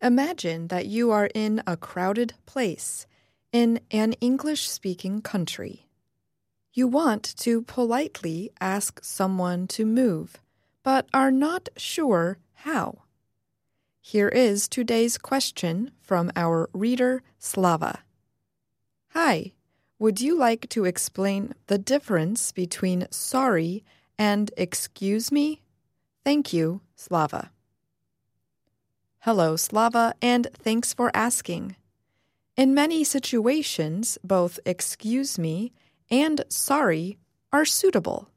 Imagine that you are in a crowded place in an English-speaking country. You want to politely ask someone to move, but are not sure how. Here is today's question from our reader, Slava. Hi, would you like to explain the difference between sorry and excuse me? Thank you, Slava. Hello, Slava, and thanks for asking. In many situations, both excuse me and sorry are suitable.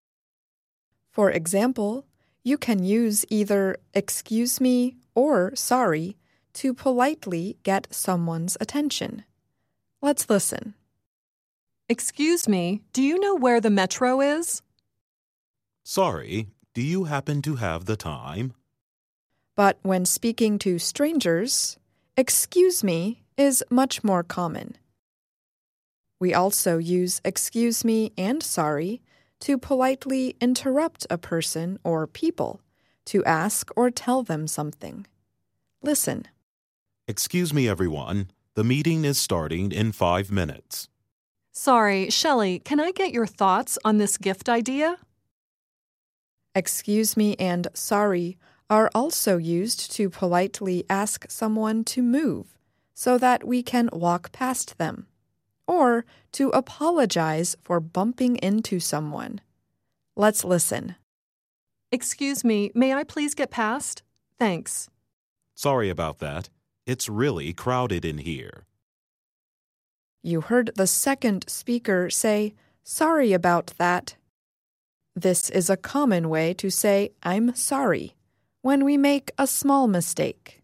For example, you can use either excuse me or sorry to politely get someone's attention. Let's listen. Excuse me, do you know where the metro is? Sorry, do you happen to have the time? But when speaking to strangers, excuse me is much more common. We also use excuse me and sorry to politely interrupt a person or people to ask or tell them something. Listen. Excuse me, everyone. The meeting is starting in 5 minutes. Sorry, Shelley, can I get your thoughts on this gift idea? Excuse me and sorry are also used to politely ask someone to move so that we can walk past them, or to apologize for bumping into someone. Let's listen. Excuse me, may I please get past? Thanks. Sorry about that. It's really crowded in here. You heard the second speaker say, sorry about that. This is a common way to say, I'm sorry, when we make a small mistake.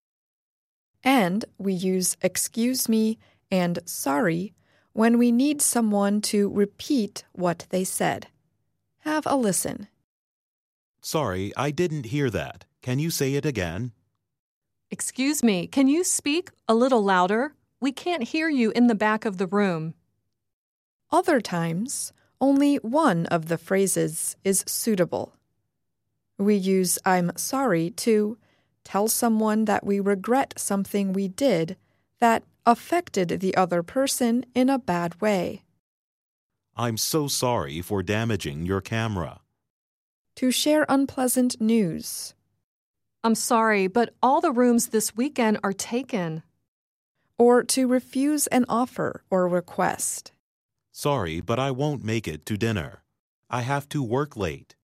And we use excuse me and sorry when we need someone to repeat what they said. Have a listen. Sorry, I didn't hear that. Can you say it again? Excuse me, can you speak a little louder? We can't hear you in the back of the room. Other times, only one of the phrases is suitable. We use I'm sorry to tell someone that we regret something we did that affected the other person in a bad way. I'm so sorry for damaging your camera. To share unpleasant news. I'm sorry, but all the rooms this weekend are taken. Or to refuse an offer or request. Sorry, but I won't make it to dinner. I have to work late.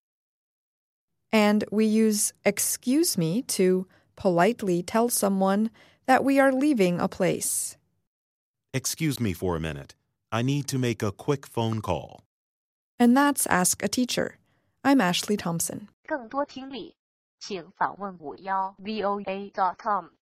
And we use excuse me to politely tell someone that we are leaving a place. Excuse me for a minute. I need to make a quick phone call. And that's Ask a Teacher. I'm Ashley Thompson. 更多听力，请访问51voa.com。